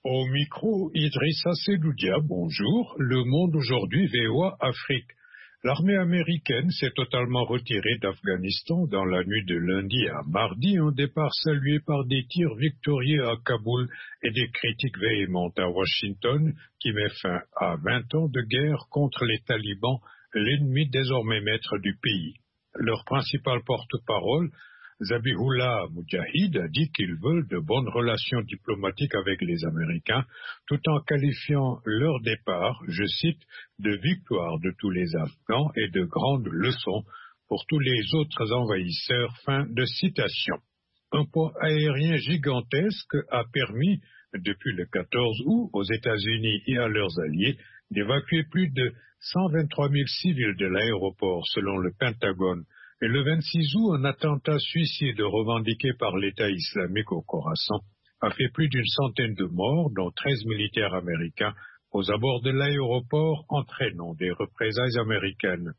Au micro, Idrissa Seloudia, bonjour. Le Monde aujourd'hui, VOA Afrique. L'armée américaine s'est totalement retirée d'Afghanistan dans la nuit de lundi à mardi, un départ salué par des tirs victorieux à Kaboul et des critiques véhémentes à Washington, qui met fin à 20 ans de guerre contre les talibans, l'ennemi désormais maître du pays. Leur principal porte-parole, Zabihullah Mujahid, a dit qu'ils veulent de bonnes relations diplomatiques avec les Américains, tout en qualifiant leur départ, je cite, de victoire de tous les Afghans et de grandes leçons pour tous les autres envahisseurs. Fin de citation. Un pont aérien gigantesque a permis, depuis le 14 août, aux États-Unis et à leurs alliés, d'évacuer plus de 123 000 civils de l'aéroport, selon le Pentagone. Et le 26 août, un attentat suicide revendiqué par l'État islamique au Khorasan a fait plus d'une centaine de morts, dont 13 militaires américains, aux abords de l'aéroport, entraînant des représailles américaines.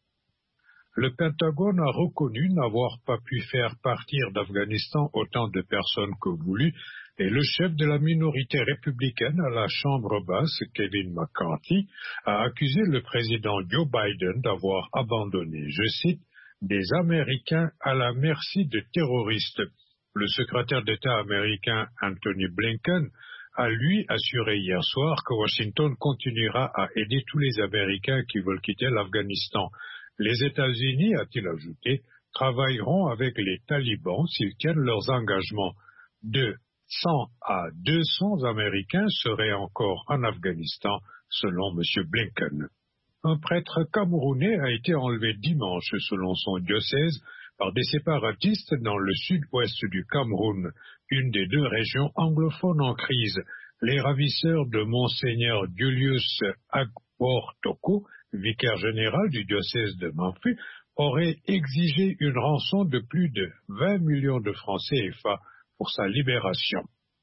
Le Pentagone a reconnu n'avoir pas pu faire partir d'Afghanistan autant de personnes que voulu, et le chef de la minorité républicaine à la Chambre basse, Kevin McCarthy, a accusé le président Joe Biden d'avoir abandonné, je cite, des Américains à la merci de terroristes. Le secrétaire d'État américain Anthony Blinken a lui assuré hier soir que Washington continuera à aider tous les Américains qui veulent quitter l'Afghanistan. Les États-Unis, a-t-il ajouté, travailleront avec les talibans s'ils tiennent leurs engagements. De 100 à 200 Américains seraient encore en Afghanistan, selon M. Blinken. Un prêtre camerounais a été enlevé dimanche, selon son diocèse, par des séparatistes dans le sud-ouest du Cameroun, une des deux régions anglophones en crise. Les ravisseurs de Monseigneur Julius Agbortoko, vicaire général du diocèse de Mamphis, auraient exigé une rançon de plus de 20 millions de francs CFA pour sa libération.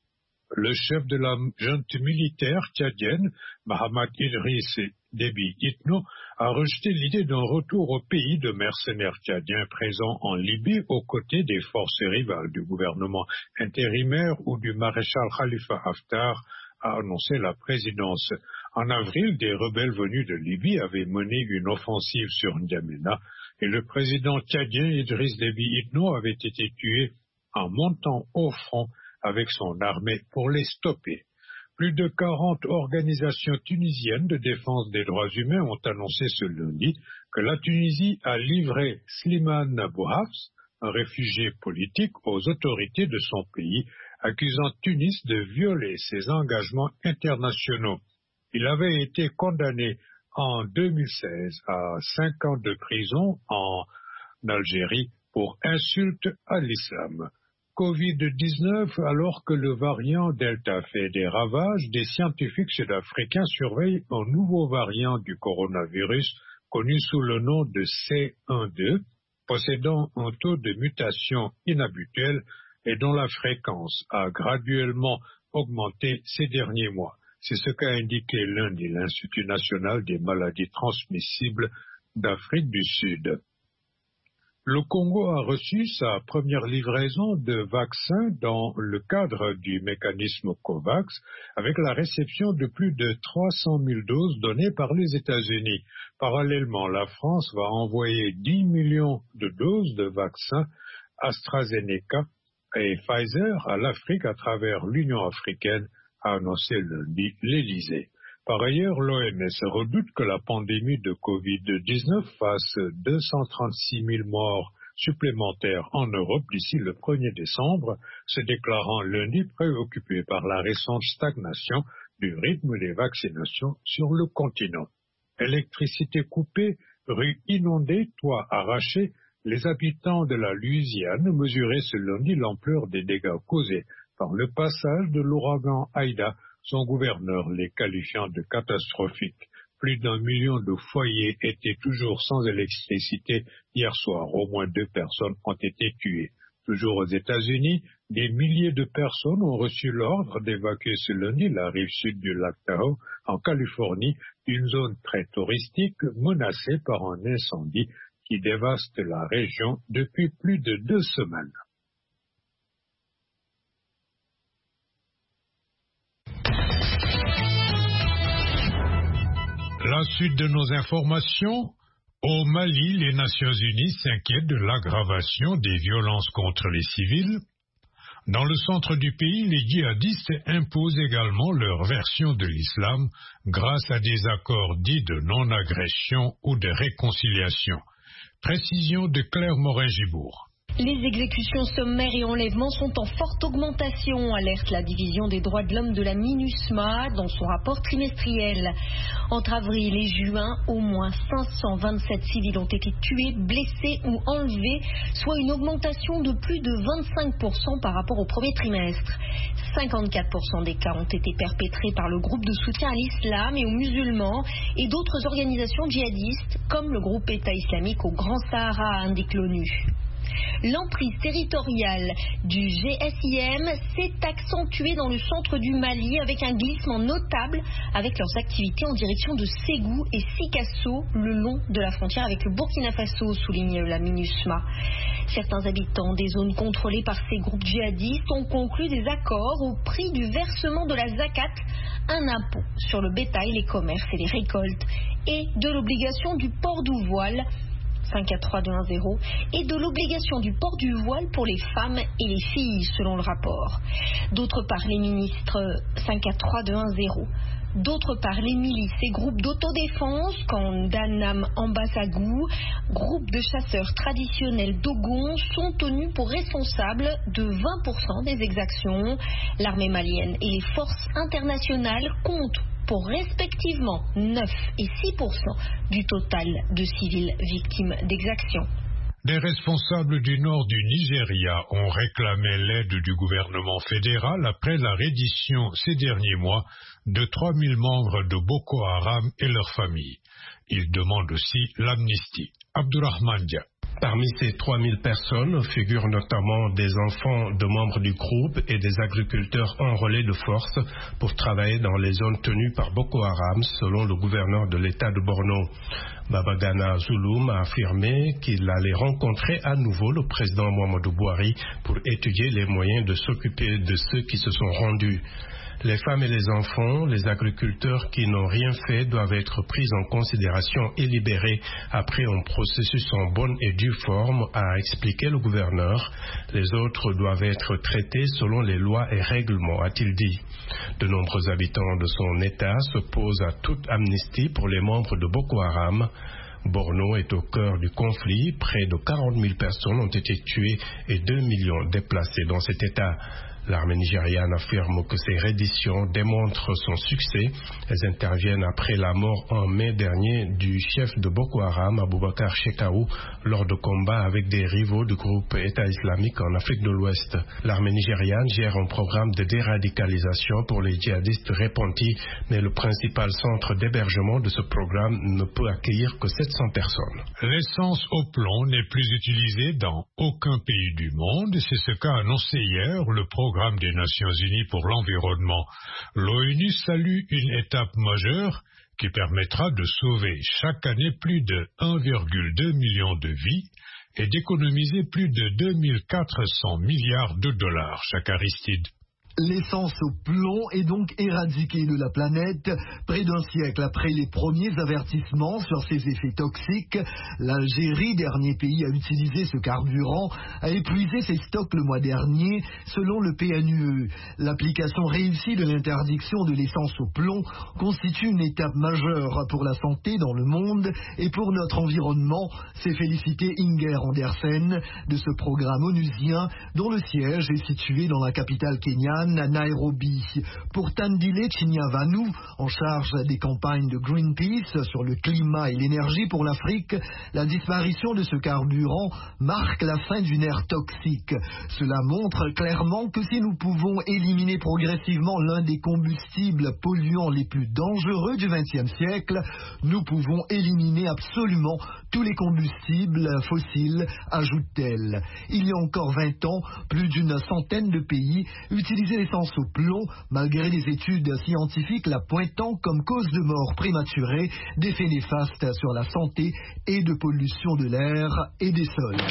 Le chef de la junte militaire tchadienne, Mahamat Idriss Déby Itno, a rejeté l'idée d'un retour au pays de mercenaires tchadiens présents en Libye aux côtés des forces rivales du gouvernement intérimaire ou du maréchal Khalifa Haftar, a annoncé la présidence. En avril, des rebelles venus de Libye avaient mené une offensive sur N'Djamena et le président tchadien Idriss Déby Itno avait été tué en montant au front avec son armée pour les stopper. Plus de 40 organisations tunisiennes de défense des droits humains ont annoncé ce lundi que la Tunisie a livré Slimane Bouhafs, un réfugié politique, aux autorités de son pays, accusant Tunis de violer ses engagements internationaux. Il avait été condamné en 2016 à 5 ans de prison en Algérie pour insulte à l'islam. Covid-19, alors que le variant Delta fait des ravages, des scientifiques sud-africains surveillent un nouveau variant du coronavirus connu sous le nom de C12, possédant un taux de mutation inhabituel et dont la fréquence a graduellement augmenté ces derniers mois. C'est ce qu'a indiqué lundi l'Institut national des maladies transmissibles d'Afrique du Sud. Le Congo a reçu sa première livraison de vaccins dans le cadre du mécanisme COVAX, avec la réception de plus de 300 000 doses données par les États-Unis. Parallèlement, la France va envoyer 10 millions de doses de vaccins AstraZeneca et Pfizer à l'Afrique à travers l'Union africaine, a annoncé lundi l'Élysée. Par ailleurs, l'OMS redoute que la pandémie de Covid-19 fasse 236 000 morts supplémentaires en Europe d'ici le 1er décembre, se déclarant lundi préoccupée par la récente stagnation du rythme des vaccinations sur le continent. Électricité coupée, rues inondées, toits arrachés, les habitants de la Louisiane mesuraient ce lundi l'ampleur des dégâts causés par le passage de l'ouragan Aïda, son gouverneur les qualifiant de catastrophiques. Plus d'1 million de foyers étaient toujours sans électricité hier soir. Au moins 2 personnes ont été tuées. Toujours aux États-Unis, des milliers de personnes ont reçu l'ordre d'évacuer ce lundi la rive sud du lac Tahoe, en Californie, une zone très touristique menacée par un incendie qui dévaste la région depuis plus de 2 semaines. La suite de nos informations. Au Mali, les Nations Unies s'inquiètent de l'aggravation des violences contre les civils. Dans le centre du pays, les djihadistes imposent également leur version de l'islam grâce à des accords dits de non-agression ou de réconciliation. Précision de Claire Morin-Gibourg. Les exécutions sommaires et enlèvements sont en forte augmentation, alerte la division des droits de l'homme de la MINUSMA dans son rapport trimestriel. Entre avril et juin, au moins 527 civils ont été tués, blessés ou enlevés, soit une augmentation de plus de 25% par rapport au premier trimestre. 54% des cas ont été perpétrés par le groupe de soutien à l'islam et aux musulmans et d'autres organisations djihadistes comme le groupe État islamique au Grand Sahara, indique l'ONU. L'emprise territoriale du GSIM s'est accentuée dans le centre du Mali avec un glissement notable avec leurs activités en direction de Ségou et Sikasso le long de la frontière avec le Burkina Faso, souligne la MINUSMA. Certains habitants des zones contrôlées par ces groupes djihadistes ont conclu des accords au prix du versement de la zakat, un impôt sur le bétail, les commerces et les récoltes, et de l'obligation du port du voile 543-210 et de l'obligation du port du voile pour les femmes et les filles, selon le rapport. D'autre part, les ministres 543-210. D'autre part, les milices et groupes d'autodéfense, comme Danam Ambasagou, groupe de chasseurs traditionnels Dogon, sont tenus pour responsables de 20% des exactions. L'armée malienne et les forces internationales comptent pour respectivement 9 et 6% du total de civils victimes d'exactions. Des responsables du nord du Nigeria ont réclamé l'aide du gouvernement fédéral après la reddition ces derniers mois de 3000 membres de Boko Haram et leurs familles. Ils demandent aussi l'amnistie. Abdourahmane Dia. Parmi ces 3000 personnes figurent notamment des enfants de membres du groupe et des agriculteurs enrôlés de force pour travailler dans les zones tenues par Boko Haram, selon le gouverneur de l'État de Borno. Babagana Zulum a affirmé qu'il allait rencontrer à nouveau le président Muhammadu Buhari pour étudier les moyens de s'occuper de ceux qui se sont rendus. Les femmes et les enfants, les agriculteurs qui n'ont rien fait doivent être pris en considération et libérés après un processus en bonne et due forme, a expliqué le gouverneur. Les autres doivent être traités selon les lois et règlements, a-t-il dit. De nombreux habitants de son État s'opposent à toute amnistie pour les membres de Boko Haram. Borno est au cœur du conflit. Près de 40 000 personnes ont été tuées et 2 millions déplacées dans cet État. L'armée nigériane affirme que ces redditions démontrent son succès. Elles interviennent après la mort en mai dernier du chef de Boko Haram, Aboubakar Shekau, lors de combats avec des rivaux du groupe État islamique en Afrique de l'Ouest. L'armée nigériane gère un programme de déradicalisation pour les djihadistes repentis, mais le principal centre d'hébergement de ce programme ne peut accueillir que 700 personnes. L'essence au plomb n'est plus utilisée dans aucun pays du monde. C'est ce qu'a annoncé hier le programme des Nations Unies pour l'environnement. L'ONU salue une étape majeure qui permettra de sauver chaque année plus de 1,2 million de vies et d'économiser plus de 2400 milliards de dollars chaque Aristide. L'essence au plomb est donc éradiquée de la planète. Près d'un siècle après les premiers avertissements sur ses effets toxiques, l'Algérie, dernier pays à utiliser ce carburant, a épuisé ses stocks le mois dernier, selon le PNUE. L'application réussie de l'interdiction de l'essence au plomb constitue une étape majeure pour la santé dans le monde et pour notre environnement, s'est félicité Inger Andersen de ce programme onusien dont le siège est situé dans la capitale kenyane, à Nairobi. Pour Tandile Chinyavanu, en charge des campagnes de Greenpeace sur le climat et l'énergie pour l'Afrique, la disparition de ce carburant marque la fin d'une ère toxique. Cela montre clairement que si nous pouvons éliminer progressivement l'un des combustibles polluants les plus dangereux du XXe siècle, nous pouvons éliminer absolument tous les combustibles fossiles, ajoute-t-elle. Il y a encore 20 ans, plus d'une centaine de pays utilisaient l'essence au plomb, malgré les études scientifiques la pointant comme cause de mort prématurée, d'effets néfastes sur la santé et de pollution de l'air et des sols.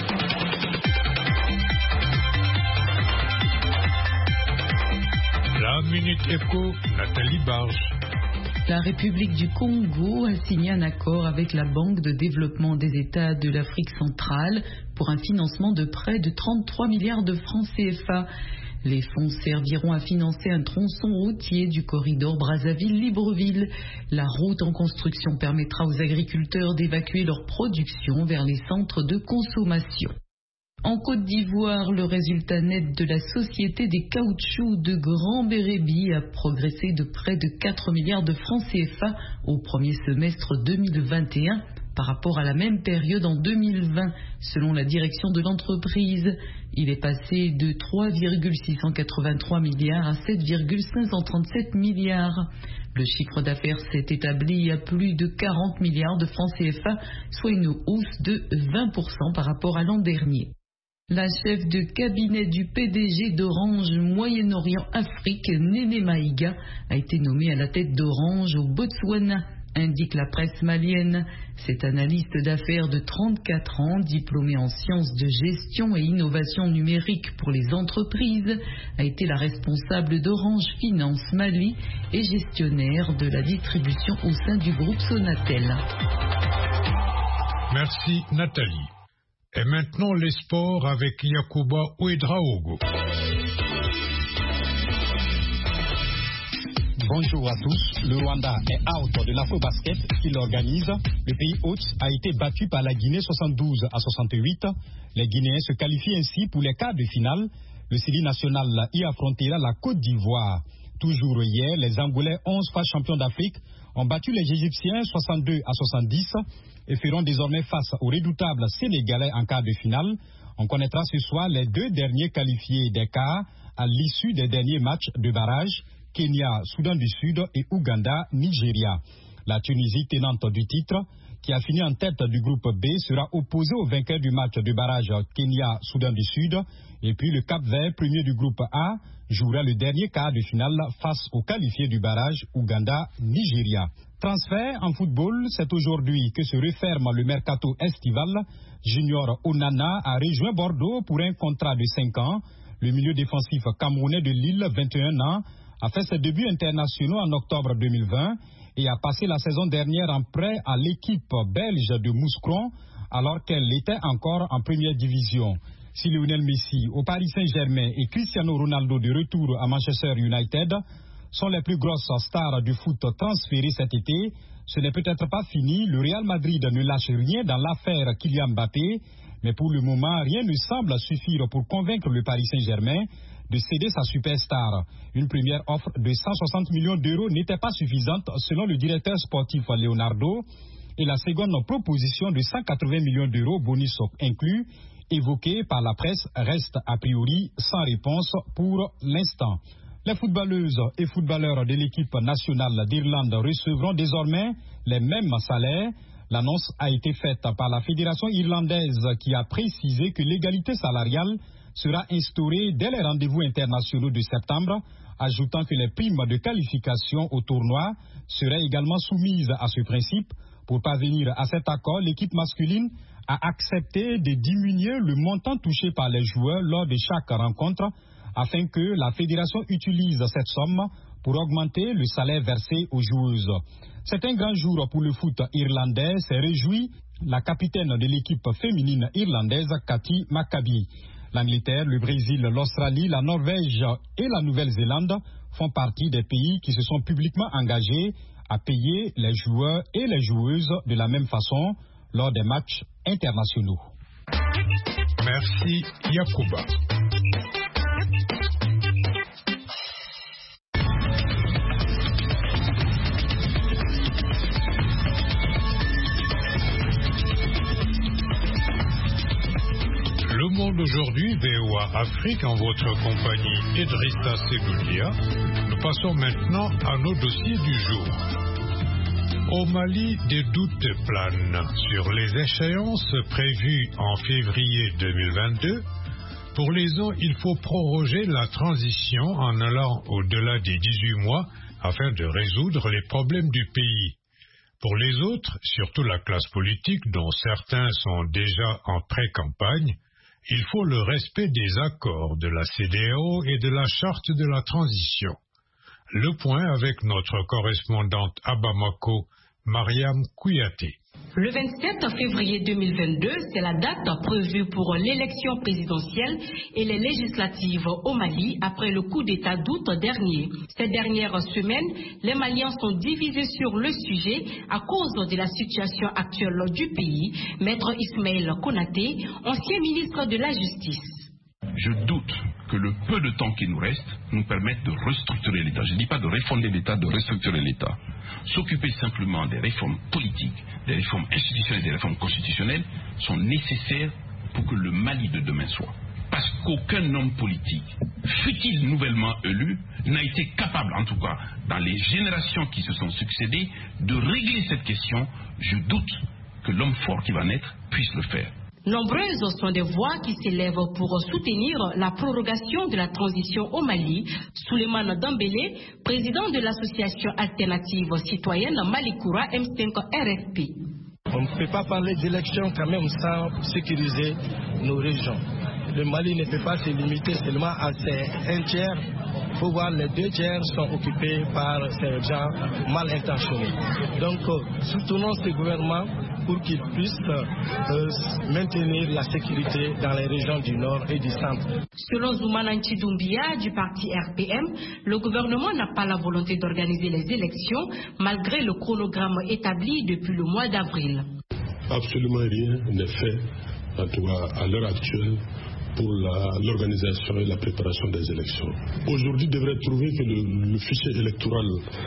La Minute Éco, Nathalie Barge. La République du Congo a signé un accord avec la Banque de développement des États de l'Afrique centrale pour un financement de près de 33 milliards de francs CFA. Les fonds serviront à financer un tronçon routier du corridor Brazzaville-Libreville. La route en construction permettra aux agriculteurs d'évacuer leur production vers les centres de consommation. En Côte d'Ivoire, le résultat net de la Société des caoutchoucs de Grand Bérébi a progressé de près de 4 milliards de francs CFA au premier semestre 2021 par rapport à la même période en 2020, selon la direction de l'entreprise. Il est passé de 3,683 milliards à 7,537 milliards. Le chiffre d'affaires s'est établi à plus de 40 milliards de francs CFA, soit une hausse de 20% par rapport à l'an dernier. La chef de cabinet du PDG d'Orange Moyen-Orient-Afrique, Néné Maïga, a été nommée à la tête d'Orange au Botswana, indique la presse malienne. Cette analyste d'affaires de 34 ans, diplômée en sciences de gestion et innovation numérique pour les entreprises, a été la responsable d'Orange Finance Mali et gestionnaire de la distribution au sein du groupe Sonatel. Merci Nathalie. Et maintenant les sports avec Yacouba Ouedraogo. Bonjour à tous. Le Rwanda est out de l'Afro-Basket qu'il organise. Le pays hôte a été battu par la Guinée 72 à 68. Les Guinéens se qualifient ainsi pour les quarts de finale. Le Sili national y affrontera la Côte d'Ivoire. Toujours hier, les Angolais 11 fois champions d'Afrique ont battu les Égyptiens 62 à 70 et feront désormais face aux redoutables Sénégalais en quart de finale. On connaîtra ce soir les deux derniers qualifiés des quarts à l'issue des derniers matchs de barrage. Kenya, Soudan du Sud et Ouganda, Nigeria. La Tunisie, tenante du titre, qui a fini en tête du groupe B, sera opposée au vainqueur du match de barrage Kenya, Soudan du Sud. Et puis le Cap-Vert, premier du groupe A, jouera le dernier quart de finale face au qualifié du barrage Ouganda, Nigeria. Transfert en football, c'est aujourd'hui que se referme le mercato estival. Junior Onana a rejoint Bordeaux pour un contrat de 5 ans. Le milieu défensif camerounais de Lille, 21 ans, a fait ses débuts internationaux en octobre 2020 et a passé la saison dernière en prêt à l'équipe belge de Mouscron alors qu'elle était encore en première division. Si Lionel Messi au Paris Saint-Germain et Cristiano Ronaldo de retour à Manchester United sont les plus grosses stars du foot transférées cet été, ce n'est peut-être pas fini. Le Real Madrid ne lâche rien dans l'affaire Kylian Mbappé, mais pour le moment, rien ne semble suffire pour convaincre le Paris Saint-Germain de céder sa superstar. Une première offre de 160 millions d'euros n'était pas suffisante selon le directeur sportif Leonardo et la seconde proposition de 180 millions d'euros, bonus inclus, évoquée par la presse, reste a priori sans réponse pour l'instant. Les footballeuses et footballeurs de l'équipe nationale d'Irlande recevront désormais les mêmes salaires. L'annonce a été faite par la fédération irlandaise qui a précisé que l'égalité salariale sera instaurée dès les rendez-vous internationaux de septembre, ajoutant que les primes de qualification au tournoi seraient également soumises à ce principe. Pour parvenir à cet accord, l'équipe masculine a accepté de diminuer le montant touché par les joueurs lors de chaque rencontre, afin que la fédération utilise cette somme pour augmenter le salaire versé aux joueuses. C'est un grand jour pour le foot irlandais, s'est réjouie la capitaine de l'équipe féminine irlandaise, Cathy Maccabi. L'Angleterre, le Brésil, l'Australie, la Norvège et la Nouvelle-Zélande font partie des pays qui se sont publiquement engagés à payer les joueurs et les joueuses de la même façon lors des matchs internationaux. Merci Yacouba. Le Monde aujourd'hui, VOA Afrique, en votre compagnie Idrissa Segoudia. Nous passons maintenant à nos dossiers du jour. Au Mali, des doutes planent sur les échéances prévues en février 2022. Pour les uns, il faut proroger la transition en allant au-delà des 18 mois afin de résoudre les problèmes du pays. Pour les autres, surtout la classe politique dont certains sont déjà en pré-campagne, il faut le respect des accords de la CEDEAO et de la charte de la transition. Le point avec notre correspondante à Bamako, Mariam Kouyaté. Le 27 février 2022, c'est la date prévue pour l'élection présidentielle et les législatives au Mali après le coup d'État d'août dernier. Ces dernières semaines, les Maliens sont divisés sur le sujet à cause de la situation actuelle du pays. Maître Ismaël Konaté, ancien ministre de la Justice. Je doute que le peu de temps qui nous reste nous permette de restructurer l'État. Je ne dis pas de refonder l'État, de restructurer l'État. S'occuper simplement des réformes politiques, des réformes institutionnelles, des réformes constitutionnelles sont nécessaires pour que le Mali de demain soit. Parce qu'aucun homme politique, fût-il nouvellement élu, n'a été capable, en tout cas dans les générations qui se sont succédées, de régler cette question. Je doute que l'homme fort qui va naître puisse le faire. Nombreuses sont des voix qui s'élèvent pour soutenir la prorogation de la transition au Mali. Souleymane Dambélé, président de l'association alternative citoyenne Malikoura M5 RFP. On ne peut pas parler d'élection quand même sans sécuriser nos régions. Le Mali ne peut pas se limiter seulement à un tiers. Il faut voir les 2 tiers sont occupés par ces gens mal intentionnés. Donc, soutenons ce gouvernement pour qu'il puisse maintenir la sécurité dans les régions du nord et du centre. Selon Zoumana Ntidoumbia du parti RPM, le gouvernement n'a pas la volonté d'organiser les élections malgré le chronogramme établi depuis le mois d'avril. Absolument rien n'est fait, en tout cas à l'heure actuelle, pour l'organisation et la préparation des élections. Aujourd'hui, il devrait trouver que le fichier électoral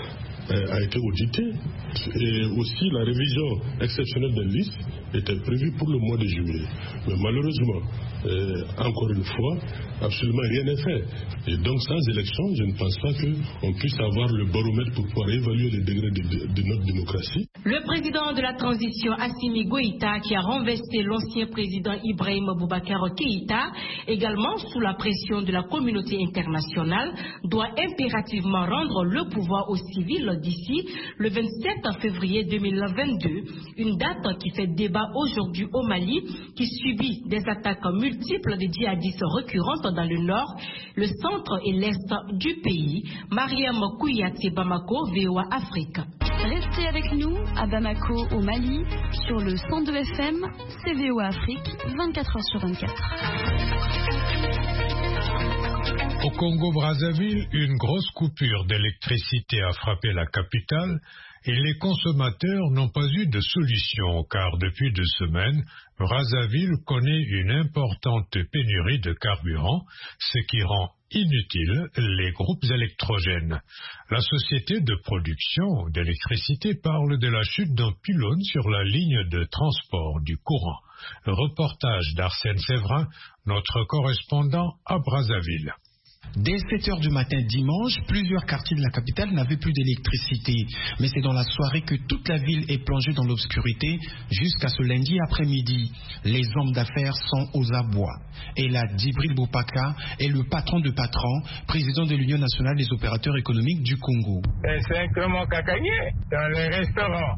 a été audité et aussi la révision exceptionnelle des listes était prévue pour le mois de juillet. Mais malheureusement, encore une fois, absolument rien n'est fait. Et donc sans élection, je ne pense pas qu'on puisse avoir le baromètre pour pouvoir évaluer les degrés de notre démocratie. Le président de la transition, Assimi Goïta, qui a renversé l'ancien président Ibrahim Boubacar Keïta, également sous la pression de la communauté internationale, doit impérativement rendre le pouvoir aux civils d'ici le 27 février 2022, une date qui fait débat aujourd'hui au Mali, qui subit des attaques multiples de djihadistes récurrentes dans le nord, le centre et l'est du pays. Mariam Kouyaté, Bamako, VOA Afrique. Restez avec nous à Bamako au Mali sur le 102 FM, c'est VOA Afrique, 24h/24. Au Congo-Brazzaville, une grosse coupure d'électricité a frappé la capitale et les consommateurs n'ont pas eu de solution car depuis 2 semaines, Brazzaville connaît une importante pénurie de carburant, ce qui rend inutiles les groupes électrogènes. La société de production d'électricité parle de la chute d'un pylône sur la ligne de transport du courant. Reportage d'Arsène Séverin, notre correspondant à Brazzaville. Dès 7 heures du matin dimanche, plusieurs quartiers de la capitale n'avaient plus d'électricité. Mais c'est dans la soirée que toute la ville est plongée dans l'obscurité jusqu'à ce lundi après-midi. Les hommes d'affaires sont aux abois. Et là, Djibril Bopaka est le patron de patrons, président de l'Union nationale des opérateurs économiques du Congo. C'est un comment cacagné dans les restaurants.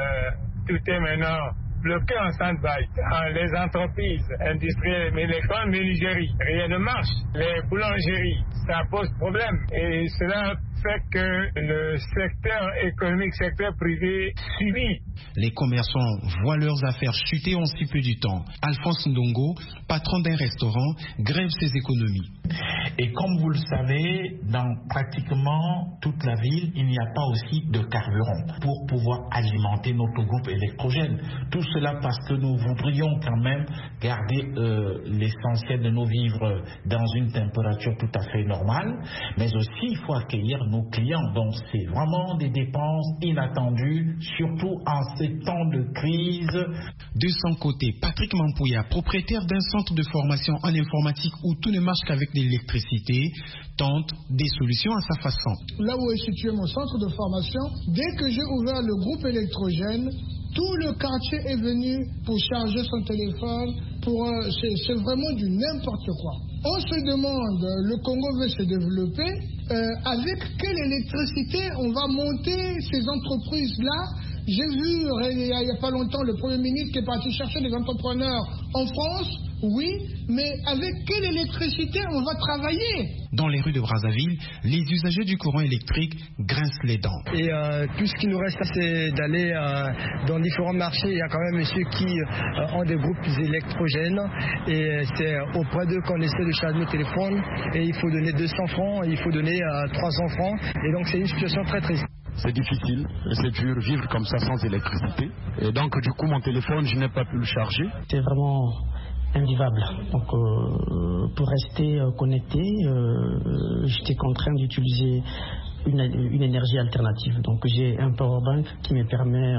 Tout est maintenant bloqué en stand-by. Dans les entreprises industrielles, mais les grandes menuiseries, rien ne marche. Les boulangeries, ça pose problème. Et cela fait que le secteur économique, secteur privé subit. Les commerçants voient leurs affaires chuter en si peu de temps. Alphonse Ndongo, patron d'un restaurant, grève ses économies. Et comme vous le savez, dans pratiquement toute la ville, il n'y a pas aussi de carburant pour pouvoir alimenter notre groupe électrogène. Tout cela parce que nous voudrions quand même garder l'essentiel de nos vivres dans une température tout à fait normale, mais aussi il faut accueillir nos clients. Donc c'est vraiment des dépenses inattendues, surtout en ces temps de crise. De son côté, Patrick Mampouya, propriétaire d'un centre de formation en informatique où tout ne marche qu'avec l'électricité, tente des solutions à sa façon. Là où est situé mon centre de formation, dès que j'ai ouvert le groupe électrogène, tout le quartier est venu pour charger son téléphone. C'est vraiment du n'importe quoi. On se demande, le Congo veut se développer, avec quelle électricité on va monter ces entreprises-là? J'ai vu il n'y a pas longtemps le Premier ministre qui est parti chercher des entrepreneurs en France Oui, mais avec quelle électricité on va travailler? Dans les rues de Brazzaville, les usagers du courant électrique grincent les dents. Et tout ce qui nous reste, c'est d'aller dans différents marchés. Il y a quand même ceux qui ont des groupes électrogènes et c'est auprès d'eux qu'on essaie de charger le téléphone et il faut donner 200 francs, il faut donner 300 francs et donc c'est une situation très triste. C'est difficile, c'est dur vivre comme ça sans électricité et donc du coup mon téléphone je n'ai pas pu le charger. C'est vraiment invivable. Donc pour rester connecté, j'étais contraint d'utiliser une énergie alternative. Donc j'ai un powerbank qui me permet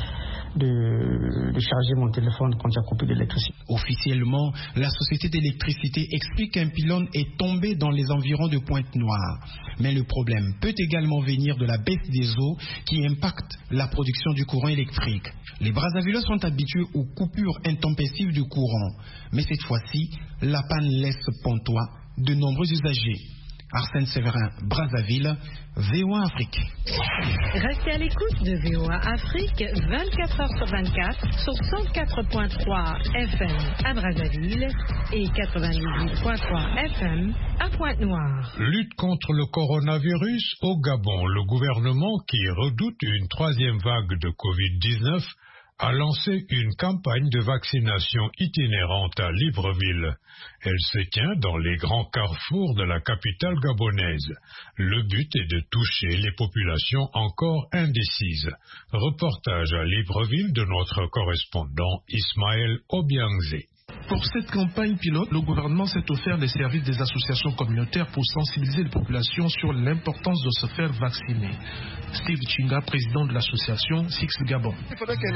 de charger mon téléphone quand il y a coupé d'électricité. Officiellement, la société d'électricité explique qu'un pylône est tombé dans les environs de Pointe-Noire. Mais le problème peut également venir de la baisse des eaux qui impacte la production du courant électrique. Les Brazzavillois sont habitués aux coupures intempestives du courant. Mais cette fois-ci, la panne laisse pantois de nombreux usagers. Arsène Séverin, Brazzaville, VOA Afrique. Restez à l'écoute de VOA Afrique 24h/24 sur 104.3 FM à Brazzaville et 98.3 FM à Pointe-Noire. Lutte contre le coronavirus au Gabon. Le gouvernement, qui redoute une troisième vague de Covid-19, a lancé une campagne de vaccination itinérante à Libreville. Elle se tient dans les grands carrefours de la capitale gabonaise. Le but est de toucher les populations encore indécises. Reportage à Libreville de notre correspondant Ismaël Obiangze. Pour cette campagne pilote, le gouvernement s'est offert les services des associations communautaires pour sensibiliser les populations sur l'importance de se faire vacciner. Steve Chinga, président de l'association Six Gabon. Il faudrait que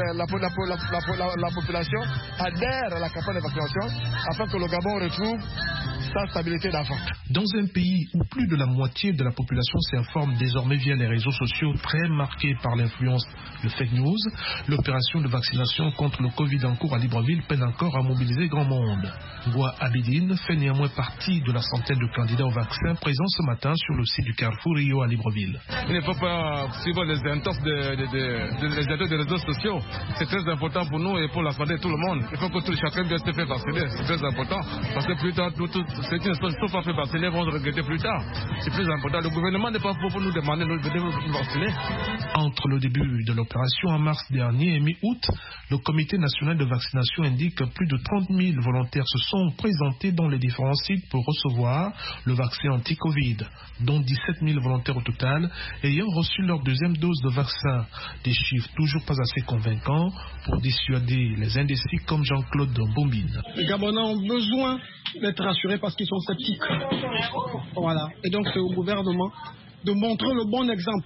la population adhère à la campagne de vaccination afin que le Gabon retrouve sa stabilité d'avant. Dans un pays où plus de la moitié de la population s'informe désormais via les réseaux sociaux très marqués par l'influence de fake news, l'opération de vaccination contre le Covid en cours à Libreville peine encore à mobiliser grand monde. Goua Abidine fait néanmoins partie de la centaine de candidats au vaccin présents ce matin sur le site du Carrefour Rio à Libreville. Il ne faut pas suivre les intenses des réseaux sociaux. C'est très important pour nous et pour la santé de tout le monde. Il faut que chacun doit se faire vacciner. C'est très important parce que plus tard, ceux qui ne sont pas fait vacciner vont regretter plus tard. C'est plus important. Le gouvernement n'est pas pour nous demander de nous vacciner. Entre le début de l'opération en mars dernier et mi-août, le comité national de vaccination indique que plus de 30 000 volontaires se sont présentés dans les différents sites pour recevoir le vaccin anti-Covid, dont 17 000 volontaires au total ayant reçu leur deuxième dose de vaccin. Des chiffres toujours pas assez convaincants pour dissuader les indécis comme Jean-Claude Bombine. Les Gabonais ont besoin d'être rassurés parce qu'ils sont sceptiques. Voilà. Et donc c'est au gouvernement de montrer le bon exemple.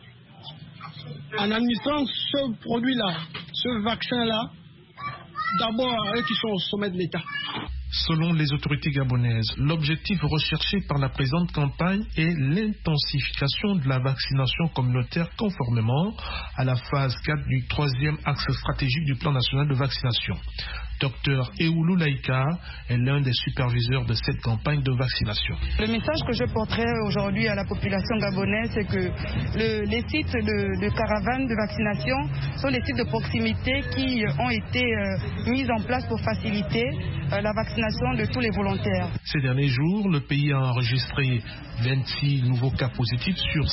En administrant ce produit-là, ce vaccin-là, d'abord à eux qui sont au sommet de l'État. Selon les autorités gabonaises, l'objectif recherché par la présente campagne est l'intensification de la vaccination communautaire conformément à la phase 4 du troisième axe stratégique du plan national de vaccination. Dr Eoulou Laïka est l'un des superviseurs de cette campagne de vaccination. Le message que je porterai aujourd'hui à la population gabonaise, c'est que les sites de caravanes de vaccination sont des sites de proximité qui ont été mis en place pour faciliter la vaccination de tous les volontaires. Ces derniers jours, le pays a enregistré 26 nouveaux cas positifs sur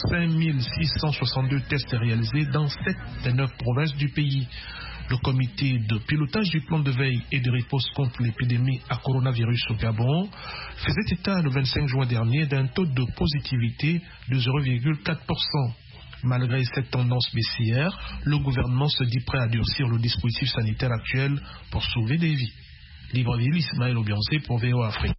5662 tests réalisés dans 7 des 9 provinces du pays. Le comité de pilotage du plan de veille et de riposte contre l'épidémie à coronavirus au Gabon faisait état le 25 juin dernier d'un taux de positivité de 0,4%. Malgré cette tendance baissière, le gouvernement se dit prêt à durcir le dispositif sanitaire actuel pour sauver des vies. Libreville, Ismaël Obiangze pour VOA Afrique.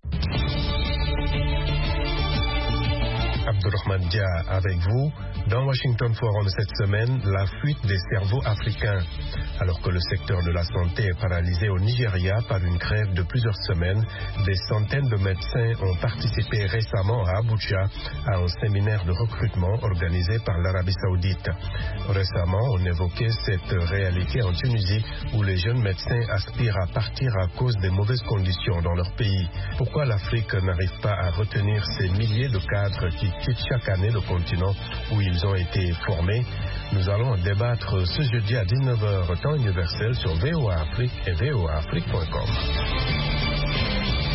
Abdourahmane Dia avec vous. Dans Washington Forum cette semaine, la fuite des cerveaux africains. Alors que le secteur de la santé est paralysé au Nigeria par une grève de plusieurs semaines, des centaines de médecins ont participé récemment à Abuja à un séminaire de recrutement organisé par l'Arabie Saoudite. Récemment, on évoquait cette réalité en Tunisie où les jeunes médecins aspirent à partir à cause des mauvaises conditions dans leur pays. Pourquoi l'Afrique n'arrive pas à retenir ces milliers de cadres qui quittent chaque année le continent où ils ont été formés? Nous allons débattre ce jeudi à 19h temps universel sur VOA Afrique et voaafrique.com.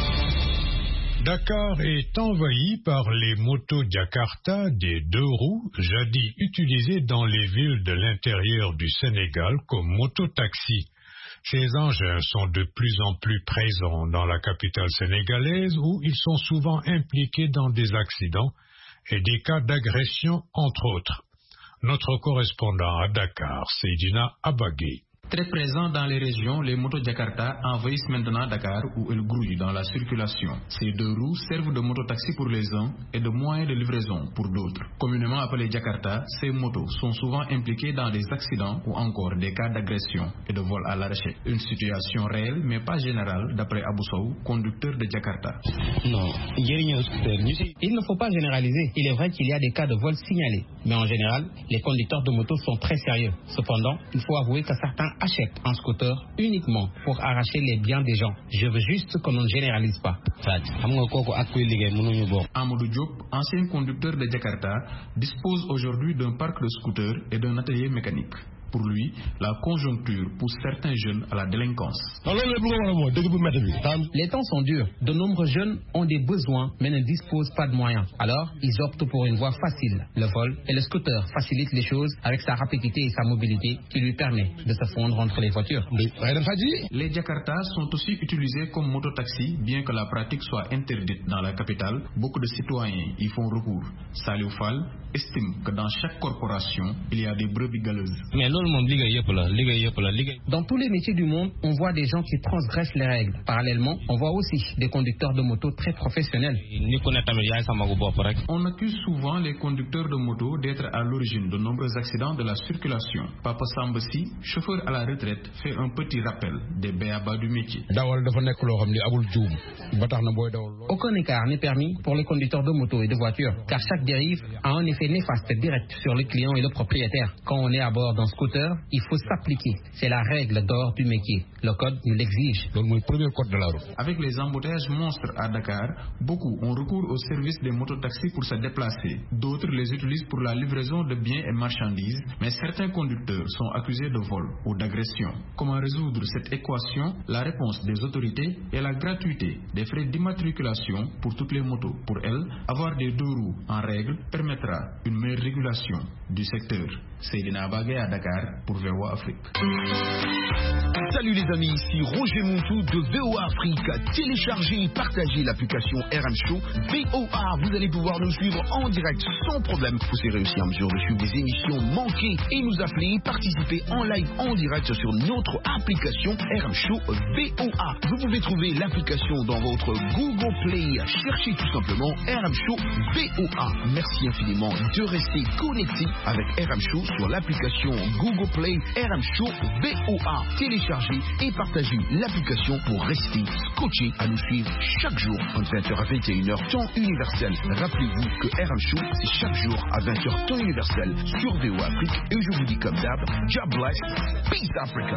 Dakar est envahi par les motos Jakarta des 2 roues, jadis utilisées dans les villes de l'intérieur du Sénégal comme mototaxi. Ces engins sont de plus en plus présents dans la capitale sénégalaise où ils sont souvent impliqués dans des accidents et des cas d'agression entre autres. Notre correspondant à Dakar, Seydina Abagé. Très présents dans les régions, les motos Jakarta envahissent maintenant Dakar où elles grouillent dans la circulation. Ces 2 roues servent de mototaxi pour les uns et de moyens de livraison pour d'autres. Communément appelées Jakarta, ces motos sont souvent impliquées dans des accidents ou encore des cas d'agression et de vol à l'arraché. Une situation réelle mais pas générale d'après Abou Sow, conducteur de Jakarta. Non, il ne faut pas généraliser. Il est vrai qu'il y a des cas de vol signalés, mais en général, les conducteurs de motos sont très sérieux. Cependant, il faut avouer que certains achètent un scooter uniquement pour arracher les biens des gens. Je veux juste qu'on ne généralise pas. Amadou Diop, ancien conducteur de Jakarta, dispose aujourd'hui d'un parc de scooters et d'un atelier mécanique. Pour lui, la conjoncture pousse certains jeunes à la délinquance. Les temps sont durs. De nombreux jeunes ont des besoins mais ne disposent pas de moyens. Alors, ils optent pour une voie facile, le vol, et le scooter facilite les choses avec sa rapidité et sa mobilité qui lui permet de se fondre entre les voitures. Les Jakarta sont aussi utilisés comme mototaxi, bien que la pratique soit interdite dans la capitale. Beaucoup de citoyens y font recours. Salou Fall estime que dans chaque corporation, il y a des brebis galeuses. Dans tous les métiers du monde, on voit des gens qui transgressent les règles. Parallèlement, on voit aussi des conducteurs de moto très professionnels. On accuse souvent les conducteurs de moto d'être à l'origine de nombreux accidents de la circulation. Papa Sambassi, chauffeur à la retraite, fait un petit rappel des béabas du métier. Aucun écart n'est permis pour les conducteurs de moto et de voitures, car chaque dérive a un effet néfaste direct sur le client et le propriétaire. Quand on est à bord d'un scooter, il faut s'appliquer. C'est la règle d'or du métier. Le code nous l'exige. Avec les embouteillages monstres à Dakar, beaucoup ont recours au service des mototaxis pour se déplacer. D'autres les utilisent pour la livraison de biens et marchandises, mais certains conducteurs sont accusés de vol ou d'agression. Comment résoudre cette équation? La réponse des autorités est la gratuité des frais d'immatriculation pour toutes les motos. Pour elles, avoir des 2 roues en règle permettra une meilleure régulation du secteur. Seydina Abagé à Dakar pour VOA Afrique. Salut les amis, ici Roger Montou de VOA Afrique. Téléchargez et partagez l'application RM Show VOA. Vous allez pouvoir nous suivre en direct sans problème. Vous serez aussi en mesure de suivre des émissions manquées et nous appeler et participer en live en direct sur notre application RM Show VOA. Vous pouvez trouver l'application dans votre Google Play. Cherchez tout simplement RM Show VOA. Merci infiniment de rester connecté avec RM Show sur l'application Google Play RM Show VOA. Téléchargez et partagez l'application pour rester scotché à nous suivre chaque jour entre 20h à 21h temps universel. Rappelez-vous que RM Show c'est chaque jour à 20h temps universel sur VOA Afrique et je vous dis comme d'hab, God bless, peace Africa.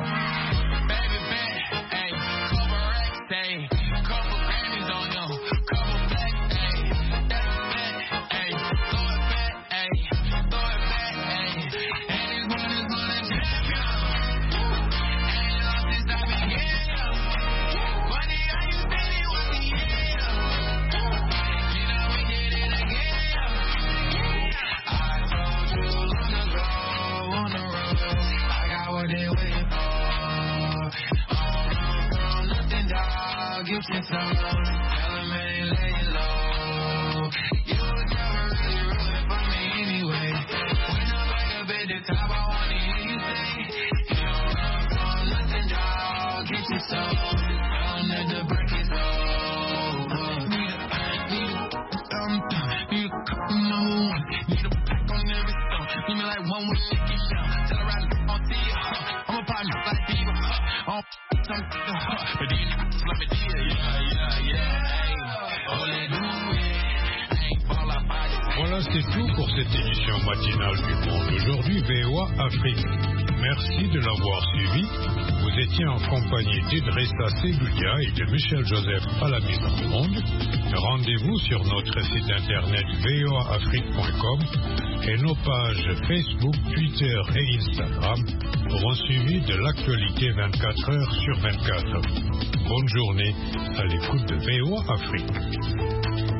Voilà, c'est tout pour cette édition matinale du Monde. Aujourd'hui, VOA Afrique. Merci de l'avoir suivi. Vous étiez en compagnie d'Idrissa Segulia et de Michel Joseph à la mise en onde. Rendez-vous sur notre site internet voaafrique.com et nos pages Facebook, Twitter et Instagram pour un suivi de l'actualité 24 heures sur 24. Bonne journée à l'écoute de VOA Afrique.